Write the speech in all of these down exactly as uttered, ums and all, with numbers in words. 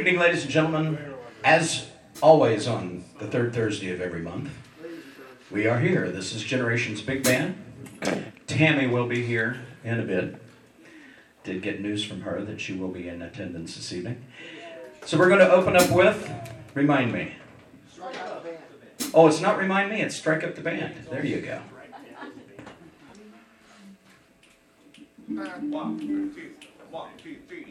evening, ladies and gentlemen. As always on the third Thursday of every month, we are here. This is Generations Big Band. Tammy will be here in a bit. Did get news from her that she will be in attendance this evening. So we're going to open up with Remind Me. Oh, it's not Remind Me, it's Strike Up the Band. There you go. One, two, one, two, three.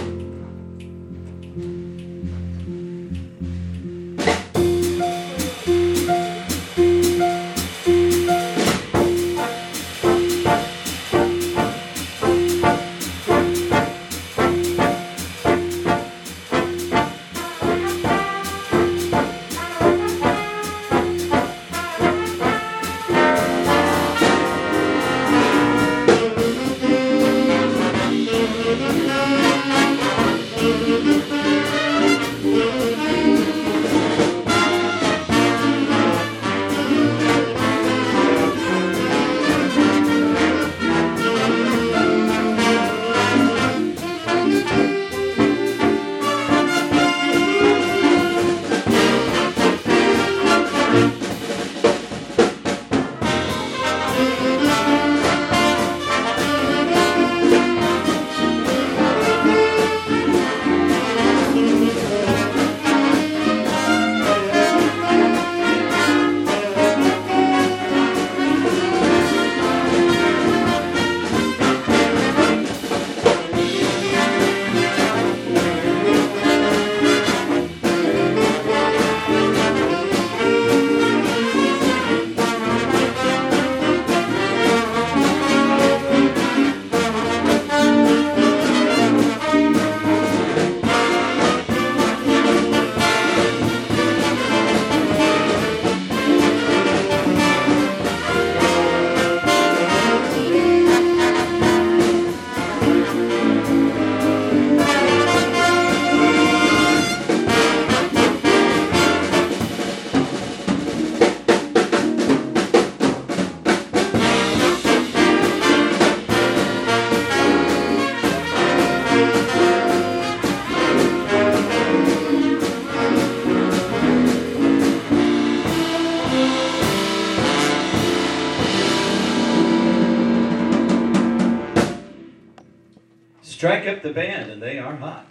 Strike Up the Band, and they are hot.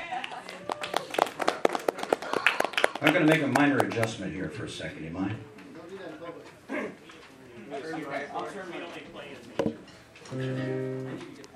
I'm going to make a minor adjustment here for a second, you mind? I'll turn me only play as major.